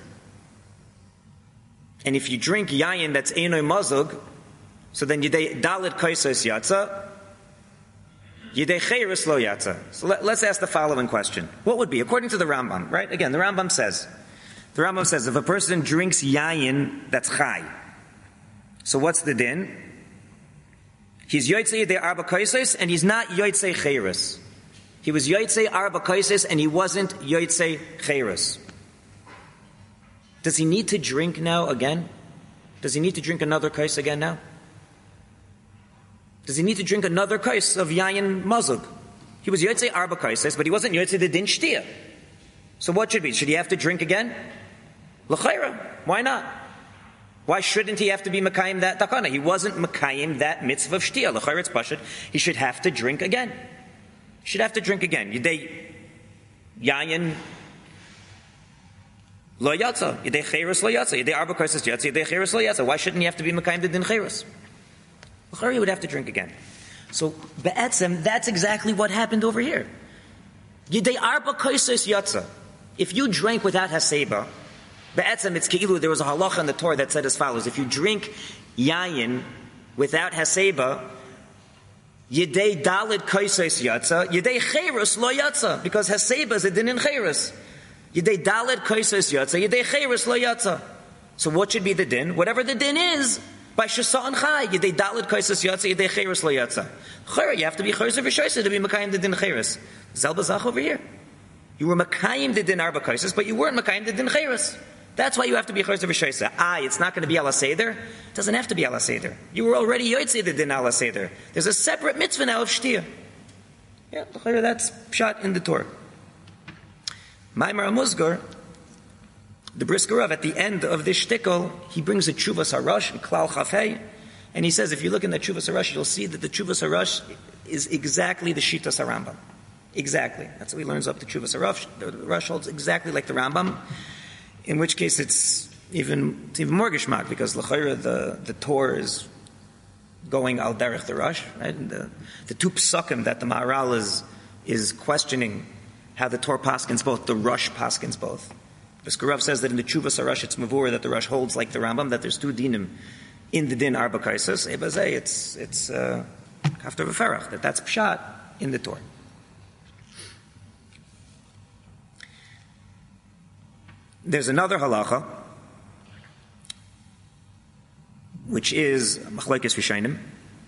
And if you drink yayin that's einoi mazug, so then yedei dalit kaisos yatza, yedei cheirus lo yatza. So let, let's ask the following question. What would be, according to the Rambam, right? Again, the Rambam says, the Rambam says, if a person drinks yayin that's chai, so what's the din? He's yotzei yedei arba kaisos, and he's not yotzei cheirus. He was yotzei arba kaisos, and he wasn't yotzei cheirus. Does he need to drink now again? Does he need to drink another kais again now? Does he need to drink another kais of yayin mazug? He was yotzei arba kaises, but he wasn't yotzei the din shtia. So what should be? Should he have to drink again? L'chayra. Why not? Why shouldn't he have to be makayim that takana? He wasn't makayim that mitzvah of shtia. L'chayra it's pashut. He should have to drink again. He should have to drink again. Yedei yayin lo yatza, yedei cheirus lo yatza, yedei arba kaisos yatza, yedei cheirus lo yatza. Why shouldn't he have to be makayim the din cheirus? L'chayra would have to drink again. So be'etzem, that's exactly what happened over here. Yedei arba kaisos yatza. If you drank without haseba, be'etzem it's keilu. There was a halacha in the Torah that said as follows: if you drink yayin without haseba, yedei dalid kaisos yatza, yedei cheirus lo yatza, because haseba is a din in cheirus. Yedei dalid kaisos yatza, yedei cheirus lo yatza. So what should be the din? Whatever the din is, by shasa and chai, yedei dalid kaisos yatza, yedei cheirus lo yatza. Chayra, you have to be chayzer v'shoyser to be makayim the din cheirus. Zelbazach over here. You were makayim the din arba kaisos, but you weren't makayim the din cheirus. That's why you have to be chayzer v'shoyser. Ah, it's not going to be ala seder. It doesn't have to be ala seder. You were already yotzei the din ala seder. There's a separate mitzvah now of shtia. Yeah, chayra, that's pshat in the Torah. Maimar Amuzgar, the Brisker Rav, at the end of this shtickle, he brings a Tshuvas Harash in Klal Chafei, and he says, if you look in the Tshuvas Harash, you'll see that the Tshuvas Harash is exactly the Shitas HaRambam. Exactly. That's how he learns up the Tshuvas Harash. The Harash holds exactly like the Rambam, in which case it's even, it's even more Gishmak, because L'chayra, the, the Torah is going al derech the Rosh, right? And the, the two psukim that the Maharal is, is questioning how the Torah paskins both, the Rosh paskins both. The Skurav says that in the Tshuvas HaRash it's Mavur, that the Rosh holds like the Rambam, that there's two dinim in the din arba kaisos. Ebazei, it's it's uh, kaftar v'ferach, that that's pshat in the Torah. There's another halacha, which is machlokes rishonim.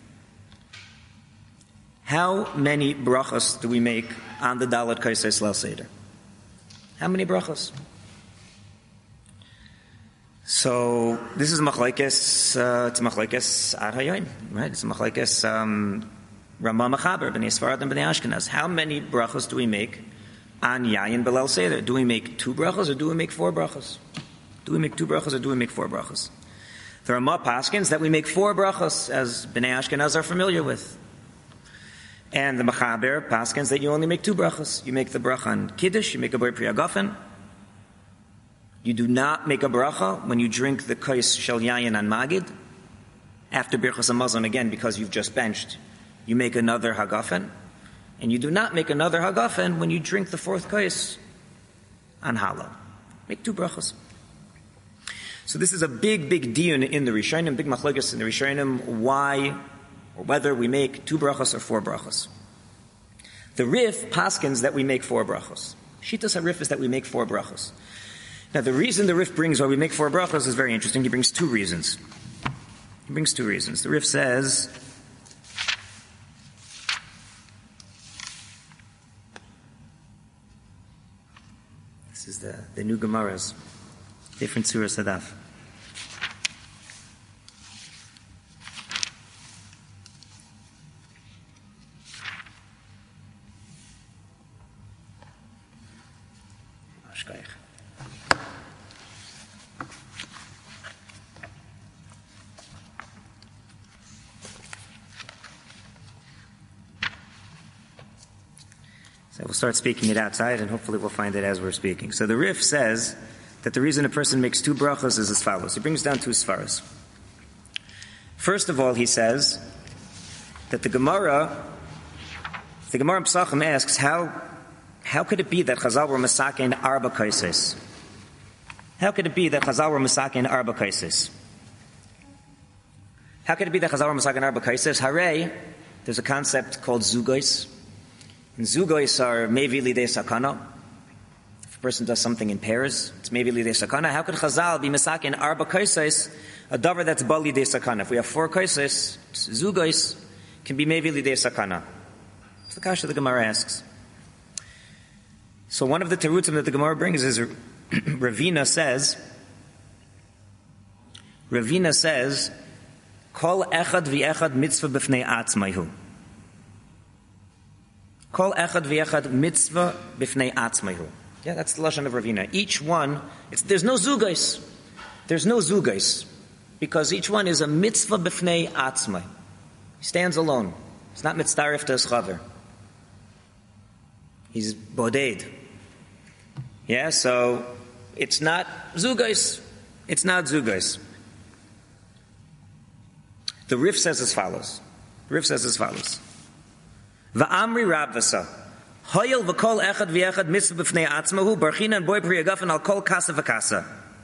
How many brachos do we make on the Dalet Kaisos Leil Seder? How many brachos? So this is machlekes. Uh, it's machlekes ad hayom, right? It's machlekes um, Rama Machaber b'nei Sfarad and b'nei Ashkenaz. How many brachos do we make on Yayin Belel Seder? Do we make two brachos or do we make four brachos? Do we make two brachos or do we make four brachos? The Rama paskins that we make four brachos, as b'nei Ashkenaz are familiar with. And the Machaber paskins that you only make two brachos. You make the bracha on Kiddush, you make a Bor Pri Hagafen. You do not make a bracha when you drink the kais shel yayin on Magid. After Birchas Hamazon, again, because you've just benched, you make another Hagafen. And you do not make another Hagafen when you drink the fourth kais on Hala. Make two brachos. So this is a big, big diyun in the Rishonim, big machlokes in the Rishonim, why or whether we make two brachos or four brachos. The Rif paskins that we make four brachos. Shitas HaRif is that we make four brachos. Now, the reason the Rif brings why we make four brachos is very interesting. He brings two reasons. He brings two reasons. The Rif says, this is the, the new Gemaras, different Surah Sadaf. So we'll start speaking it outside, and hopefully we'll find it as we're speaking. So the Rif says that the reason a person makes two brachos is as follows. He brings down two svaras. First of all, he says that the Gemara, the Gemara in Pesachim asks, how, how could it be that Chazal were masakein arba kaises? How could it be that Chazal were masakein arba kaises? How could it be that Chazal were masakein arba kaises? Hare, there's a concept called zugos. And zugos are mevi lidei sakana. If a person does something in pairs, it's mevi lidei sakana. How could Chazal be masakein arba kaises, a davar that's ba lidei sakana? If we have four kaises, zugos can be mevi lidei sakana. That's the kasha the Gemara asks. So one of the terutzim that the Gemara brings is Ravina says, Ravina says, Kol echad v'echad mitzvah b'fnei atzmaihu. Kol echad v'echad mitzvah b'fnei atzmaihu. Yeah, that's the lashon of Ravina. Each one, it's, there's no zugais. There's no zugais. Because each one is a mitzvah b'fnei atzmai. He stands alone. He's not mitzdarif to his chaver. He's boded. Yeah, so it's not zugais. It's not zugais. The Rif says as follows. The Rif says as follows. Va'amri Rabvasa. Hoyel v'kol echad v'echad mitzvah b'fnei atzmahu barchina and boy pri hagafen al kol kasa v'kasa.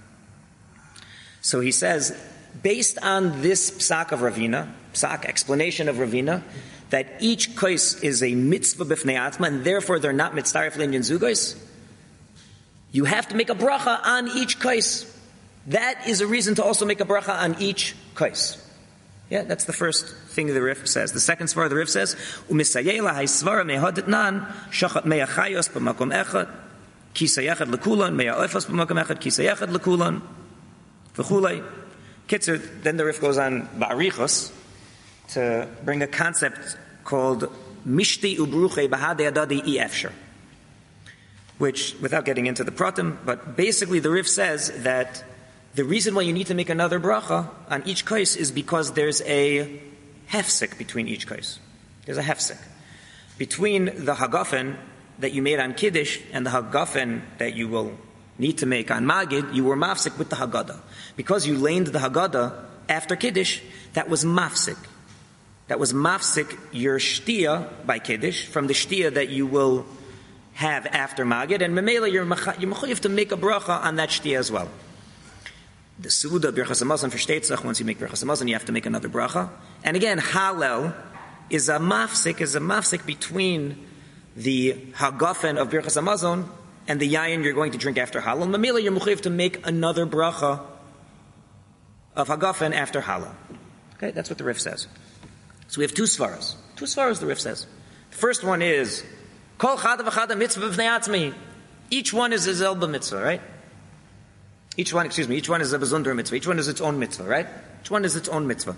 So he says, based on this psak of Ravina, psak explanation of Ravina, that each kais is a mitzvah b'fnei atzma and therefore they're not mitzdarif l'inyan zugos, you have to make a bracha on each kais. That is a reason to also make a bracha on each kais. Yeah, that's the first thing the Rif says. The second svar the Rif says, "Umisayela haysvara mehadetnan shachat meyachayos b'makom echad kisayachad lekulan meyaofos b'makom echad kisayachad lekulan v'chulei." Kitzer, then the Rif goes on ba'arichos to bring a concept called mishti ubruche b'hadei adadi iefsher, which, without getting into the pratim, but basically the Rif says that the reason why you need to make another bracha on each kais is because there's a hefsek between each kais. There's a hefsek. Between the hagafen that you made on Kiddush and the hagafen that you will need to make on Magid, you were mafsik with the Haggadah. Because you laned the Haggadah after Kiddush, that was mafsik. That was mafsik your shtia by Kiddush from the shtia that you will have after Magid, and Memela you're mechuyev to make a bracha on that shtia as well. The Suda Birchas Hamazon versteht sich, once you make Birchas Hamazon, you have to make another bracha. And again, Hallel is a mafsik, is a mafsik between the Hagafen of Birchas Hamazon and the Yayin you're going to drink after Hallel. Mamela, you're mechuyev to make another bracha of Hagafen after Hallel. Okay, that's what the Rif says. So we have two svaras. Two svaras the Rif says. The first one is, Kol chada v'chada mitzvah b'fnei atzmi. Each one is a zelba mitzvah, right? Each one, excuse me, each one is a besondere mitzvah. Each one is its own mitzvah, right? Each one is its own mitzvah.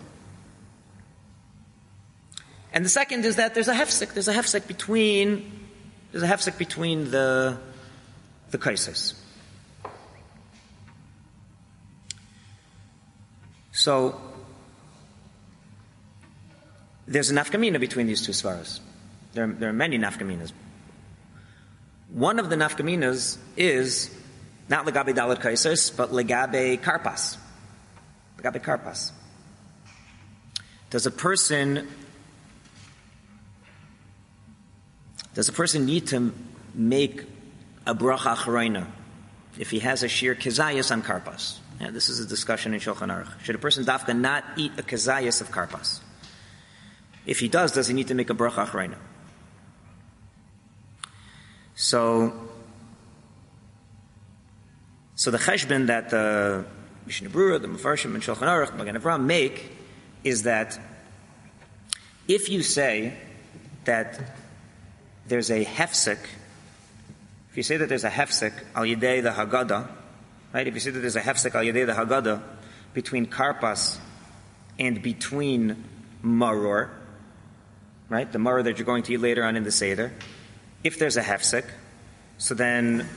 And the second is that there's a hefsek. There's a hefsek between, there's a hefsek between the, the kaisos. So, there's a nafkamina between these two svaras. There, there are many nafkaminas. One of the nafkaminas is not legabe dalet kaisos, but legabe karpas. Legabe karpas. Does a person does a person need to make a bracha achroina if he has a shir kezayis on karpas? Yeah, this is a discussion in Shulchan Aruch. Should a person dafka not eat a kezayis of karpas? If he does, does he need to make a bracha achroina? So, so the cheshbon that the Mishnah Berurah, the Mefarshim, and Shulchan Aruch, Magen Avraham make is that if you say that there's a hefsek, if you say that there's a hefsek al yedei the Haggadah, right? If you say that there's a hefsek al yedei the Haggadah between karpas and between maror, right? The maror that you're going to eat later on in the Seder. If there's a hefsek, so then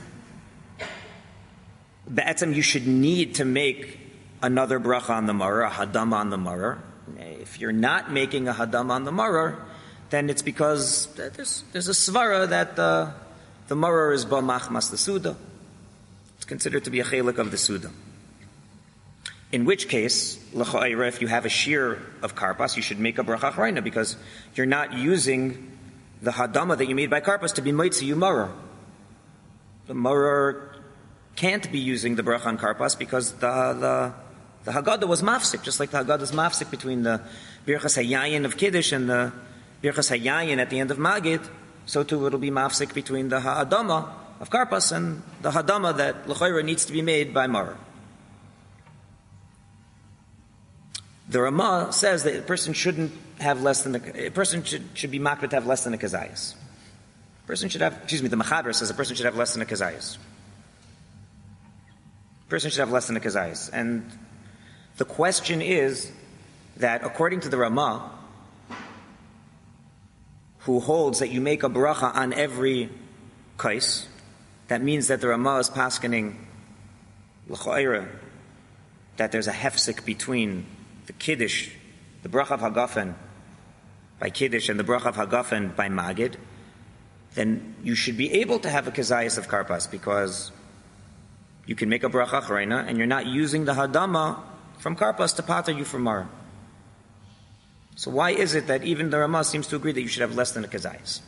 be'etzem you should need to make another bracha on the maror, a hadama on the maror. If you're not making a hadama on the maror, then it's because there's, there's a svara that the, the maror is ba machmas the suda. It's considered to be a chelik of the suda. In which case, l'cha'ira, if you have a shear of karpas, you should make a bracha achroina because you're not using the hadama that you made by karpas to be moitzi you maror. The maror can't be using the bracha on karpas because the the the Haggadah was mafsik, just like the Haggadah is mafsik between the birchas hayayin of kiddush and the birchas hayayin at the end of magid. So too it'll be mafsik between the hadama of karpas and the hadama that l'chayra needs to be made by maror. The Ramah says that a person shouldn't have less than a, a person should, should be makbet to have less than a kazayas. A person should have, excuse me, the Machaber says a person should have less than a kazayas. A person should have less than a kazayas. And the question is that according to the Ramah, who holds that you make a bracha on every kais, that means that the Ramah is paskening l'cha'ira, that there's a hefsek between the Kiddush, the bracha of Hagafen by Kiddush and the bracha of Hagafen by Magid, then you should be able to have a kezayis of karpas because you can make a bracha achreina and you're not using the hadama from karpas to pater you from mar. So why is it that even the Ramah seems to agree that you should have less than a kezayis?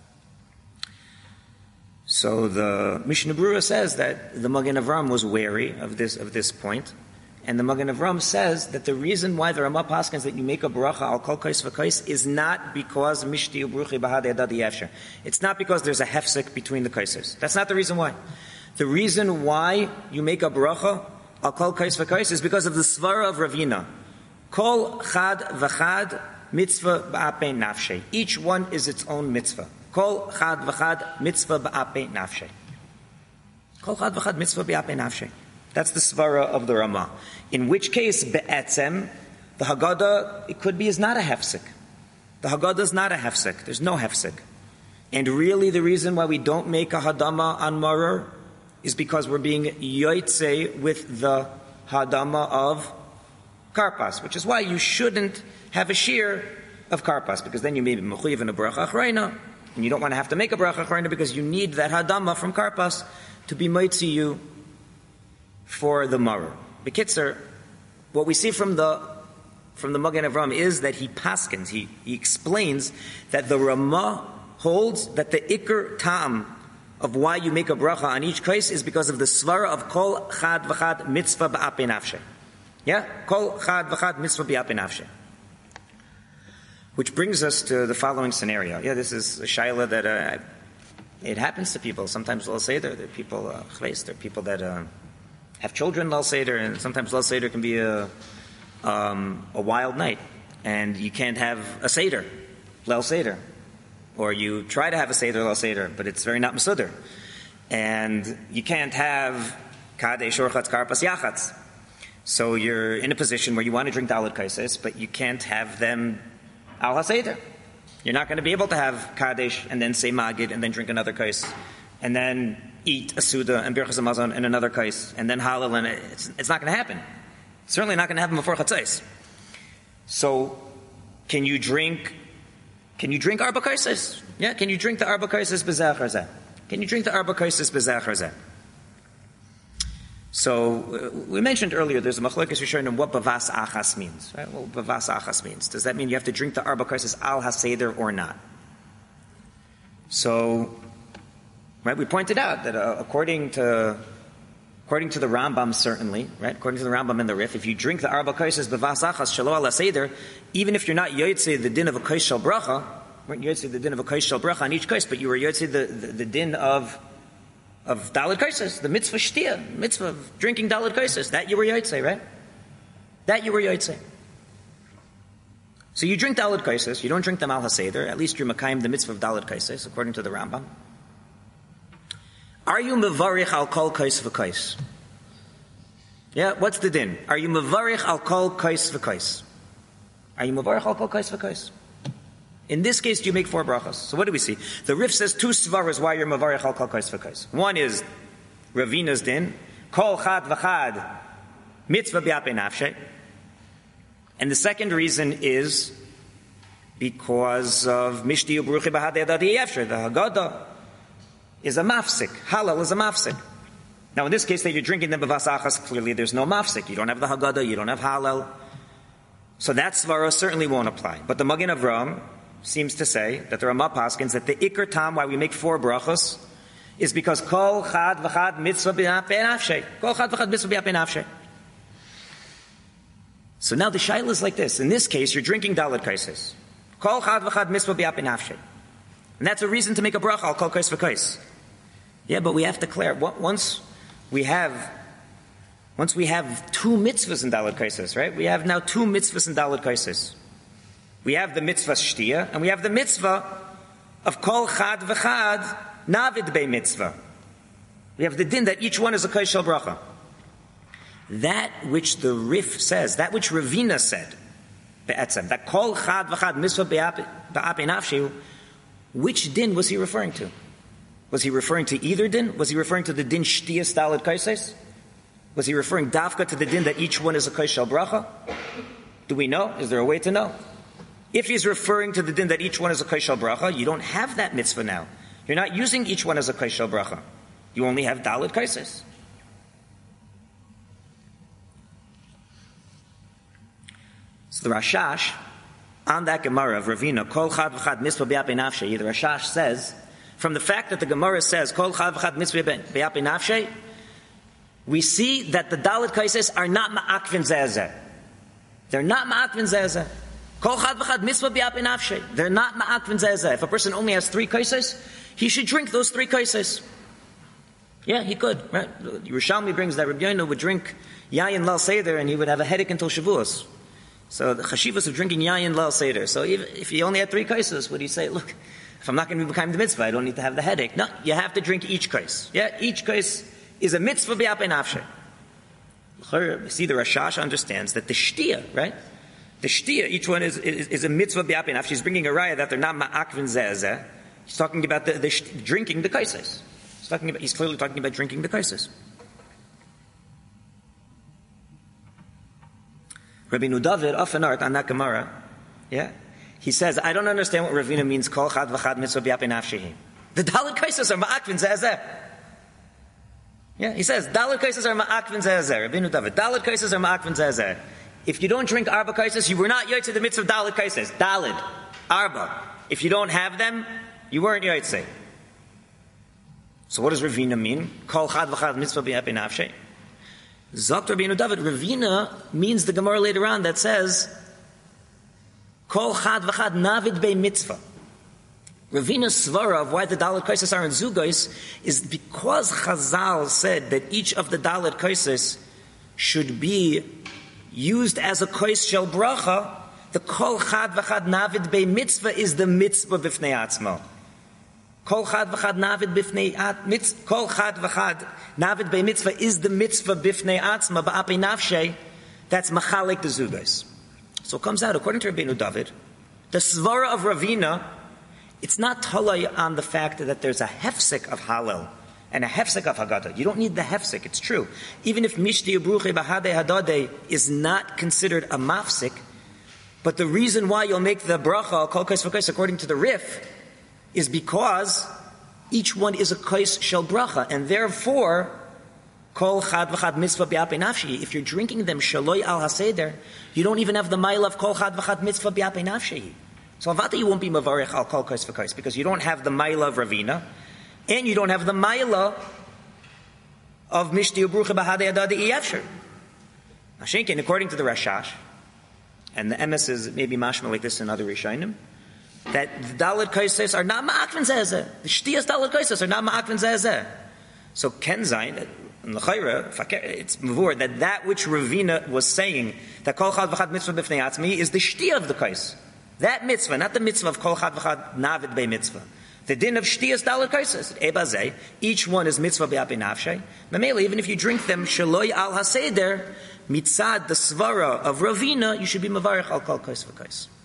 So the Mishnah Berurah says that the Magen Avraham was wary of this of this point. And the Magen Avraham says that the reason why the Ramah paskins that you make a bracha al kol kais v'kais is not because mishti ubruchi bahad edadi yafsher. It's not because there's a hefsek between the kaises. That's not the reason why. The reason why you make a bracha al kol kais v'kais is because of the svara of Ravina. Kol chad v'chad mitzvah ba'apei nafshe. Each one is its own mitzvah. Kol chad v'chad mitzvah ba'apei nafshe. Kol chad v'chad mitzvah ba'apei nafshe. That's the svara of the Ramah. In which case, be'etzem, the Haggadah, it could be, is not a hefsek. The Haggadah is not a hefsek. There's no hefsek. And really the reason why we don't make a hadama on maror is because we're being yoitze with the hadama of karpas, which is why you shouldn't have a shear of karpas, because then you may be mechuyev in a bracha achreina, and you don't want to have to make a bracha achreina because you need that hadama from karpas to be moitzi you for the maror. Bekitzer, what we see from the from the Magen Avraham is that he paskins, he, he explains that the Ramah holds that the ikar ta'am of why you make a bracha on each case is because of the svara of kol chad v'chad mitzvah ba'apei nafshe. Yeah? Kol chad v'chad mitzvah ba'apei nafshe. Which brings us to the following scenario. Yeah, this is a shaila that uh, it happens to people. Sometimes they'll say there, there are people, uh, there are people that uh, have children, Lal Seder, and sometimes Lal Seder can be a, um, a wild night. And you can't have a Seder, Lal Seder. Or you try to have a Seder, Lal Seder, but it's very not Masudr. And you can't have Kadesh orchatz karpas yachatz. So you're in a position where you want to drink Dalet Kaises, but you can't have them al haseder. You're not going to be able to have Kadesh and then say Magid and then drink another Kais and then eat a Suda and Birchas Hamazon and another Kais and then Halal, and it's, it's not going to happen. It's certainly not going to happen before Chatzais. So can you drink Can you drink Arba Kaises? Yeah, can you drink the Arba Kaises b'zeh zeh? Can you drink the Arba Kaises b'zeh zeh? So uh, we mentioned earlier there's a machlokes rishonim what bavas achas means. Right? Well, bavas achas means. Does that mean you have to drink the Arba Kaises al haseder or not? So, right, we pointed out that uh, according to according to the Rambam, certainly, right, according to the Rambam in the Rif, if you drink the Arba Kaises bavas achas shelo al haseder, even if you're not yotzei the din of a kais shel bracha, weren't yotzei the din of a kais shel bracha on each kais, but you were yotzei the, the the din of of Dalet Kaises, the mitzvah shtia, mitzvah of drinking Dalet Kaises, that you were yotzei, right? That you were yotzei. So you drink Dalet Kaises, you don't drink them al haseder, at least you're makayim the mitzvah of Dalet Kaises, according to the Rambam. Are you mevarich al kol kais v'kais? Yeah, what's the din? Are you mevarich al kol kais v'kais? Are you mevarich al kol kais v'kais? In this case, do you make four brachas? So what do we see? The Rif says two svaras why you're mevarich al kol kais v'kais. One is Ravina's din, kol chad v'chad mitzvah b'yapei nafshe. And the second reason is because of mishti u'bruchi b'hadei adadi yefsher. The Haggadah is a mafsik. Halal is a mafsik. Now in this case that you're drinking them b'vas achas, clearly there's no mafsik. You don't have the Haggadah, you don't have halal. So that svara certainly won't apply. But the Magen Avraham seems to say that there are mapaskins that the ikar tam why we make four brachos is because kol chad v'chad mitzvah b'yapei nafshe. Kol chad v'chad mitzvah b'yapei nafshe. So now the shaila is like this. In this case, you're drinking Dalet Kaises. Kol chad v'chad mitzvah b'yapei nafshe. And that's a reason to make a bracha al kol kais v'kais. Yeah, but we have to declare once we have once we have two mitzvahs in Dalet Kaises, right? We have now two mitzvahs in Dalet Kaises. We have the mitzvah shtia, and we have the mitzvah of kol chad v'chad navid bei mitzvah. We have the din that each one is a kais shel bracha. That which the Rif says, that which Ravina said, be'etzem, that kol chad v'chad mitzvah b'apei nafshe, which din was he referring to? Was he referring to either din? Was he referring to the din shtiyas Dalet Kaises? Was he referring dafka to the din that each one is a kais shel bracha? Do we know? Is there a way to know? If he's referring to the din that each one is a kais shel bracha, you don't have that mitzvah now. You're not using each one as a kais shel bracha. You only have Dalet Kaises. So the Rashash, on that Gemara of Ravina, kol chad v'chad mitzvah b'yapei nafshe, the Rashash says, from the fact that the Gemara says kol chad v'chad mitzvah b'yapei nafshe, we see that the Dalet Kaises are not ma'akvin zeh. They're not ma'akvin zeh. Kol chad v'chad mitzvah b'yapei nafshe. They're not ma'akvin zeh. If a person only has three kaises, he should drink those three kaises. Yeah, he could. Right? Yerushalmi brings that Rabbi Yoina would drink yayin lal seder and he would have a headache until Shavuos. So the chashivas of drinking yayin lal seder. So if, if he only had three kaises, would he say, look, if I'm not going to be becoming the mitzvah, I don't need to have the headache. No, you have to drink each kais. Yeah, each kais is a mitzvah b'yapei nafshe. You see, the Rashash understands that the shtia, right? The shtia, each one is, is, is a mitzvah b'yapei nafshe. He's bringing a raya that they're not ma'akvin zeh. He's talking about the, the sh- drinking the kaises. He's talking about. He's clearly talking about drinking the kaises. Rabbeinu David often art on that Gemara, yeah, he says, I don't understand what Ravina means. Kol chad v'chad mitzvah b'yapei nafshehi. The Dalet Kaises are ma'akvin zeh. Yeah, he says Dalet Kaises are ma'akvin zeh. Rabbeinu David, Dalet Kaises are ma'akvin zeh. If you don't drink Arba Kaises, you were not yotzei the mitzvah of Dalet Kaises. Daled, Arba. If you don't have them, you weren't yotzei. So what does Ravina mean? Kol chad v'chad mitzvah b'yapei nafshehi. Zok Rabbeinu David, Ravina means the Gemara later on that says, Kol chad v'chad navid bei mitzvah. Ravina's svara of why the Dalet Kaises are in Zugais is because Chazal said that each of the Dalet Kaises should be used as a kais shel bracha. The Kol chad v'chad navid bei mitzvah is the mitzvah b'fnei atzmo. Kol chad v'chad navid bifnei at mitz. Kol chad v'chad navid bei mitzvah is the mitzvah bifnei atzma ba'apei nafshay. That's machalik the zugos. So it comes out according to Rabbeinu David, the svara of Ravina, it's not talay on the fact that there's a hefsek of halal and a hefsek of haggadah. You don't need the hefsek. It's true. Even if mishti ubruche bahade hadade is not considered a mafsik, but the reason why you'll make the bracha kol kais v'kais according to the Rif is because each one is a kais shel bracha, and therefore kol chad v'chad mitzvah b'apei nafshi. If you're drinking them shaloi al haseder, you don't even have the mile of kol chad v'chad mitzvah b'apei nafshi. So avata you won't be mavarich al kol kais v'kais because you don't have the mile of Ravina, and you don't have the mile of mishti ubruche b'hadei adadi iyavshir. Hashenkin, according to the Rashash, and the emes is maybe mashma like this in other Rishonim, that the Dalet Kaises are not ma'akvin zeh. The Shtiyas Dalet Kaises are not ma'akvin zeh. So Ken Zayin, in the Chayra, it's mavur that that which Ravina was saying, that Kol Chad V'chad Mitzvah B'fnei Atzmi, is the Shtiyah of the Kais. That mitzvah, not the mitzvah of Kol Chad V'chad Navid Bei Mitzvah. The din of Shtiyas Dalet Kaises, Ebazeh, each one is Mitzvah B'apei Nafshay. Mamela, even if you drink them, Shaloi Al HaSeder, Mitzad, the Svara of Ravina, you should be Mavarich Al Kol Kais V'kais.